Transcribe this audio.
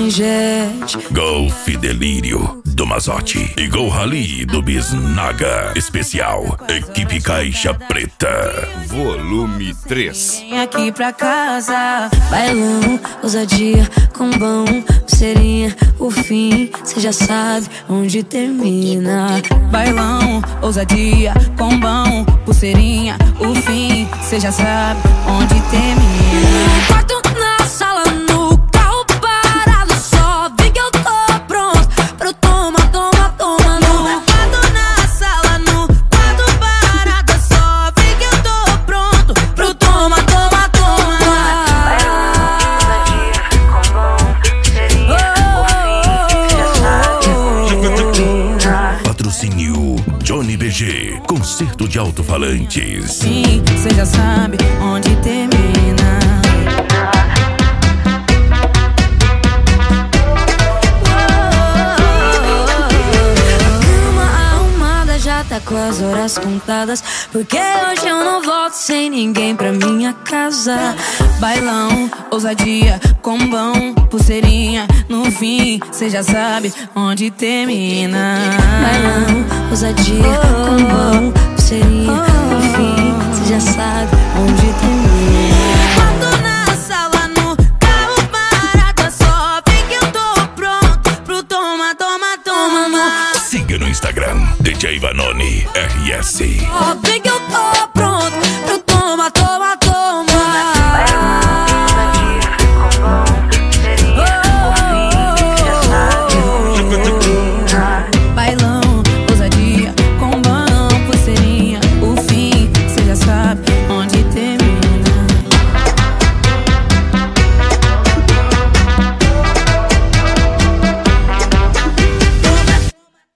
Jet. Golf Delírio do Mazotti e Gol Rally do Bisnaga. Especial Equipe Caixa Preta, volume 3. Vem aqui pra casa, bailão, ousadia, combão, pulseirinha, o fim, cê já sabe onde termina. Bailão, ousadia, combão, pulseirinha, o fim, cê já sabe onde termina. Quarto na sala, no carro parado, só vem que eu tô pronto pro toma, toma, toma. No quarto na sala, no quarto parado, só vem que eu tô pronto pro toma, toma, toma. Patrocínio Johnny BG, concerto de alto-falantes. Sim, cê já sabe onde termina. Tá com as horas contadas, porque hoje eu não volto sem ninguém pra minha casa. Bailão, ousadia, combão, pulseirinha, no fim, cê já sabe onde termina. Bailão, ousadia, combão, pulseirinha, no fim, cê já sabe onde termina. Quarto na sala, no carro parado, só vem que eu tô pronto pro toma, toma, toma. Siga no Instagram, DJ Vanoni RS. Ó, vem que eu tô pronto pro toma, toma,